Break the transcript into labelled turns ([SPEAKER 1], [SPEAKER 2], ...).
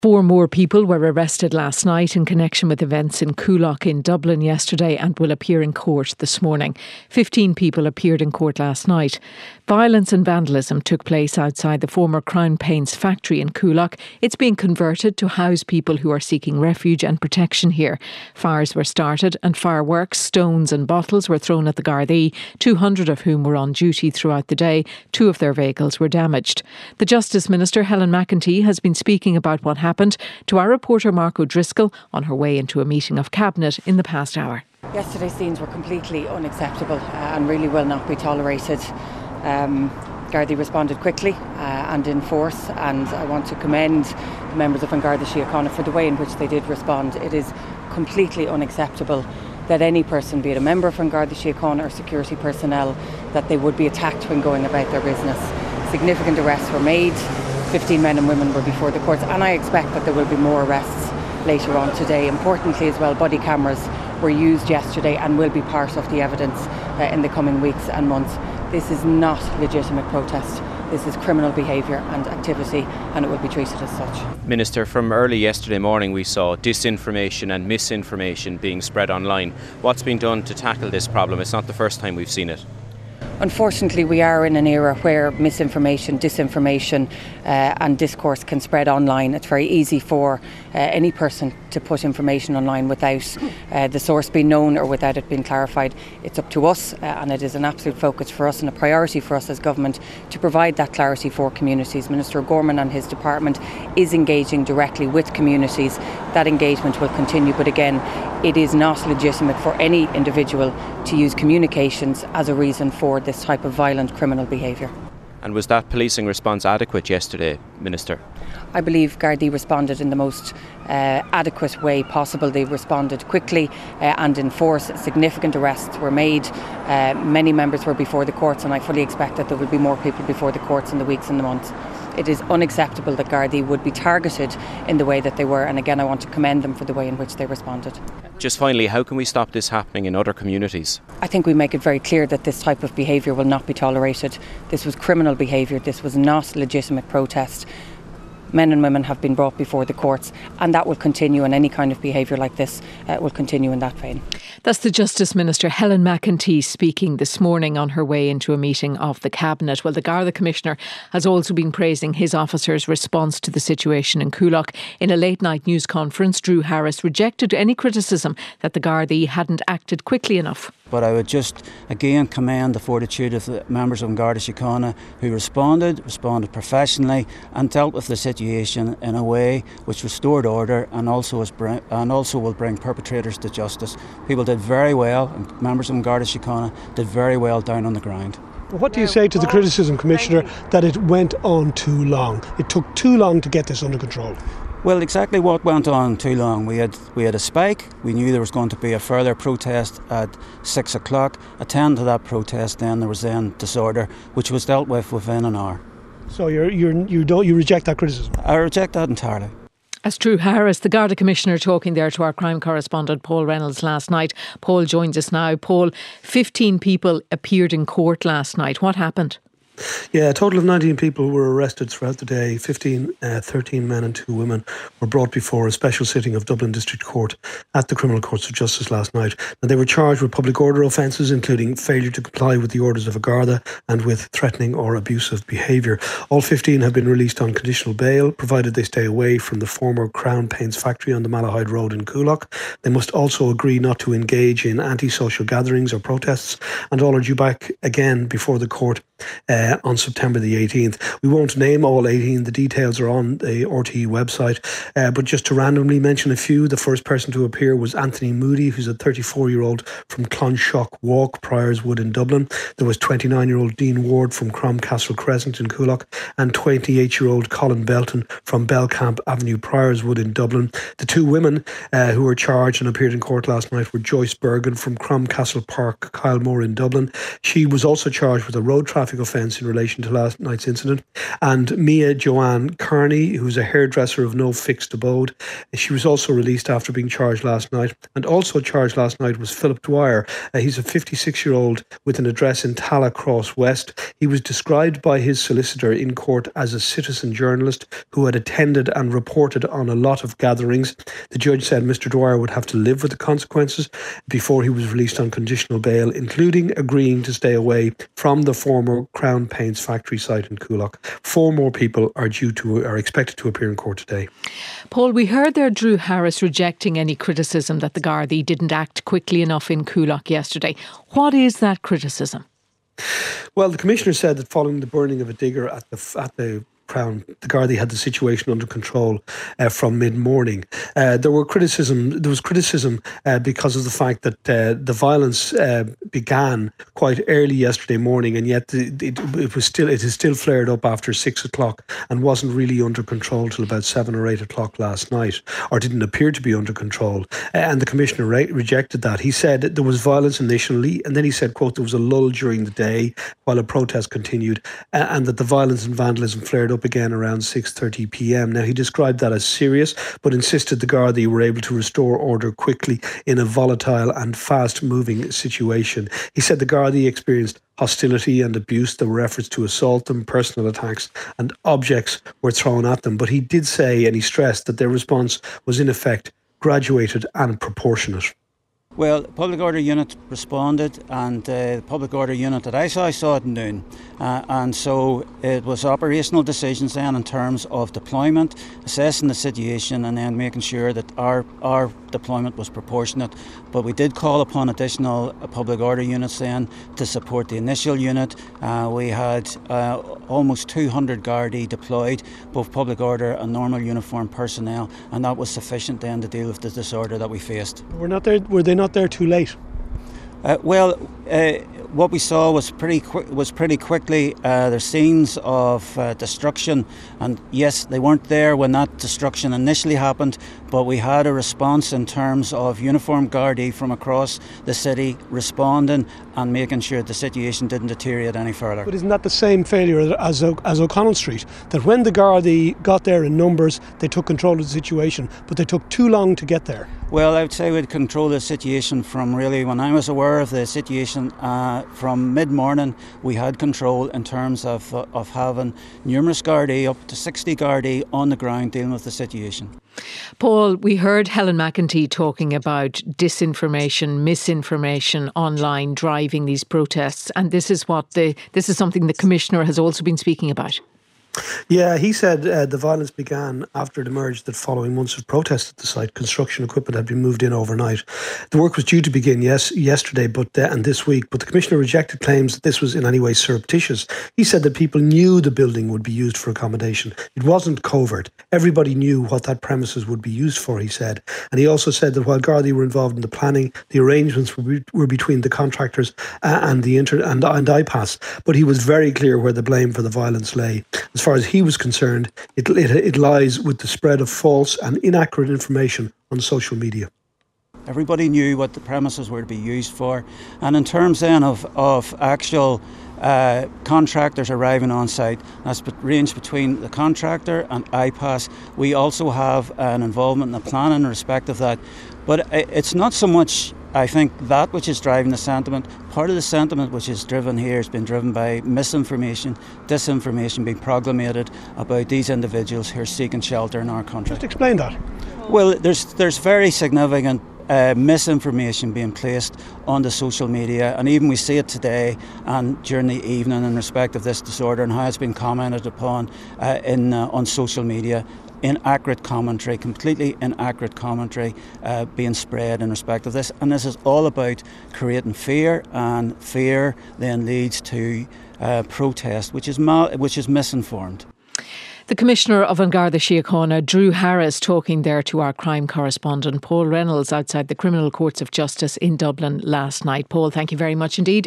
[SPEAKER 1] 4 more people were arrested last night in connection with events in Coolock in Dublin yesterday and will appear in court this morning. 15 people appeared in court last night. Violence and vandalism took place outside the former Crown Paints factory in Coolock. It's being converted to house people who are seeking refuge and protection here. Fires were started and fireworks, stones and bottles were thrown at the Gardaí, 200 of whom were on duty throughout the day. 2 of their vehicles were damaged. The Justice Minister, Helen McEntee, has been speaking about what happened to our reporter Mark O'Driscoll on her way into a meeting of Cabinet in the past hour.
[SPEAKER 2] Yesterday's scenes were completely unacceptable and really will not be tolerated. Gardaí responded quickly and in force, and I want to commend the members of An Garda Síochána for the way in which they did respond. It is completely unacceptable that any person, be it a member of An Garda Síochána or security personnel, that they would be attacked when going about their business. Significant arrests were made. 15 men and women were before the courts, and I expect that there will be more arrests later on today. Importantly as well, body cameras were used yesterday and will be part of the evidence in the coming weeks and months. This is not legitimate protest. This is criminal behaviour and activity, and it will be treated as such.
[SPEAKER 3] Minister, from early yesterday morning we saw disinformation and misinformation being spread online. What's been done to tackle this problem? It's not the first time we've seen it.
[SPEAKER 2] Unfortunately, we are in an era where misinformation, disinformation and discourse can spread online. It's very easy for any person to put information online without the source being known or without it being clarified. It's up to us, and it is an absolute focus for us and a priority for us as government to provide that clarity for communities. Minister O'Gorman and his department is engaging directly with communities. That engagement will continue, but again, it is not legitimate for any individual to use communications as a reason for this type of violent criminal behaviour.
[SPEAKER 3] And was that policing response adequate yesterday, Minister?
[SPEAKER 2] I believe Gardaí responded in the most adequate way possible. They responded quickly and in force. Significant arrests were made. Many members were before the courts, and I fully expect that there will be more people before the courts in the weeks and the months. It is unacceptable that Gardaí would be targeted in the way that they were, and again I want to commend them for the way in which they responded.
[SPEAKER 3] Just finally, how can we stop this happening in other communities?
[SPEAKER 2] I think we make it very clear that this type of behaviour will not be tolerated. This was criminal behaviour, this was not legitimate protest. Men and women have been brought before the courts, and that will continue, and any kind of behaviour like this will continue in that vein.
[SPEAKER 1] That's the Justice Minister Helen McEntee speaking this morning on her way into a meeting of the Cabinet. Well, the Garda Commissioner has also been praising his officers' response to the situation in Coolock. In a late night news conference, Drew Harris rejected any criticism that the Gardaí hadn't acted quickly enough.
[SPEAKER 4] But I would just again commend the fortitude of the members of An Garda Síochána who responded professionally and dealt with the situation in a way which restored order and also will bring perpetrators to justice. People did very well, and members of An Garda Síochána did very well down on the ground.
[SPEAKER 5] What do you say to the criticism, Commissioner, that it went on too long? It took too long to get this under control.
[SPEAKER 4] Well, exactly what went on too long. We had a spike. We knew there was going to be a further protest at 6 o'clock. Attend to that protest, then there was disorder, which was dealt with within an hour.
[SPEAKER 5] So you reject that criticism?
[SPEAKER 4] I reject that entirely.
[SPEAKER 1] As Drew Harris, the Garda Commissioner, talking there to our crime correspondent Paul Reynolds last night. Paul joins us now. Paul, 15 people appeared in court last night. What happened?
[SPEAKER 5] Yeah, a total of 19 people were arrested throughout the day. 13 men and 2 women were brought before a special sitting of Dublin District Court at the Criminal Courts of Justice last night. Now, they were charged with public order offences, including failure to comply with the orders of a Garda and with threatening or abusive behaviour. All 15 have been released on conditional bail, provided they stay away from the former Crown Paints factory on the Malahide Road in Coolock. They must also agree not to engage in antisocial gatherings or protests, and all are due back again before the court on September the 18th. We won't name all 18. The details are on the RTE website. But just to randomly mention a few, the first person to appear was Anthony Moody, who's a 34-year-old from Clonshock Walk, Priorswood in Dublin. There was 29-year-old Dean Ward from Cromcastle Crescent in Coolock and 28-year-old Colin Belton from Belcamp Avenue, Priorswood in Dublin. The 2 women who were charged and appeared in court last night were Joyce Bergen from Cromcastle Park, Kylemore in Dublin. She was also charged with a road traffic offence in relation to last night's incident. And Mia Joanne Carney, who's a hairdresser of no fixed abode, she was also released after being charged last night. And also charged last night was Philip Dwyer. He's a 56-year-old with an address in Talla Cross West. He was described by his solicitor in court as a citizen journalist who had attended and reported on a lot of gatherings. The judge said Mr. Dwyer would have to live with the consequences before he was released on conditional bail, including agreeing to stay away from the former Crown Paints factory site in Coolock. 4 more people are expected to appear in court today.
[SPEAKER 1] Paul, we heard there Drew Harris rejecting any criticism that the Gardaí didn't act quickly enough in Coolock yesterday. What is that criticism?
[SPEAKER 5] Well, the Commissioner said that following the burning of a digger at the Crown, the Gardaí had the situation under control from mid-morning. There was criticism because of the fact that the violence began quite early yesterday morning, and yet it is still flared up after 6 o'clock and wasn't really under control till about 7 or 8 o'clock last night, or didn't appear to be under control. And the Commissioner rejected that. He said there was violence initially, and then he said, quote, there was a lull during the day while a protest continued, and that the violence and vandalism flared up again around 6:30 p.m. Now, he described that as serious, but insisted the Gardaí were able to restore order quickly in a volatile and fast-moving situation. He said the Gardaí experienced hostility and abuse. There were efforts to assault them, personal attacks, and objects were thrown at them. But he did say, and he stressed, that their response was in effect graduated and proportionate.
[SPEAKER 4] Well, the Public Order Unit responded, and the Public Order Unit that I saw at noon. And so it was operational decisions then in terms of deployment, assessing the situation, and then making sure that our deployment was proportionate. But we did call upon additional Public Order units then to support the initial unit. We had almost 200 Gardaí deployed, both Public Order and normal uniformed personnel, and that was sufficient then to deal with the disorder that we faced.
[SPEAKER 5] Were they not there too late?
[SPEAKER 4] What we saw was pretty quickly. There's scenes of destruction, and yes, they weren't there when that destruction initially happened, but we had a response in terms of uniformed Gardaí from across the city responding and making sure the situation didn't deteriorate any further.
[SPEAKER 5] But isn't that the same failure as O'Connell Street? That when the Gardaí got there in numbers, they took control of the situation, but they took too long to get there?
[SPEAKER 4] Well, I would say we'd control the situation from really when I was aware of the situation from mid-morning. We had control in terms of having numerous Gardaí, up to 60 Gardaí on the ground dealing with the situation.
[SPEAKER 1] Paul, we heard Helen McEntee talking about disinformation, misinformation online driving these protests, and this is something the Commissioner has also been speaking about.
[SPEAKER 5] Yeah, he said the violence began after it emerged that following months of protest at the site, construction equipment had been moved in overnight. The work was due to begin yesterday and this week, but the Commissioner rejected claims that this was in any way surreptitious. He said that people knew the building would be used for accommodation. It wasn't covert. Everybody knew what that premises would be used for, he said. And he also said that while Gardaí were involved in the planning, the arrangements were between the contractors and IPAS. But he was very clear where the blame for the violence lay. As far as he was concerned, it lies with the spread of false and inaccurate information on social media.
[SPEAKER 4] Everybody knew what the premises were to be used for. And in terms then of actual contractors arriving on site, that's ranged between the contractor and IPAS. We also have an involvement in the planning in respect of that. But it's not so much, I think, that which is driving the sentiment. Part of the sentiment which is driven here has been driven by misinformation, disinformation being proclamated about these individuals who are seeking shelter in our country.
[SPEAKER 5] Just explain that.
[SPEAKER 4] Well, there's very significant misinformation being placed on the social media, and even we see it today and during the evening in respect of this disorder and how it's been commented upon on social media. Inaccurate commentary, completely inaccurate commentary being spread in respect of this, and this is all about creating fear, and fear then leads to protest, which is misinformed.
[SPEAKER 1] The Commissioner of An Garda Síochána, Drew Harris, talking there to our crime correspondent Paul Reynolds outside the Criminal Courts of Justice in Dublin last night. Paul, thank you very much indeed.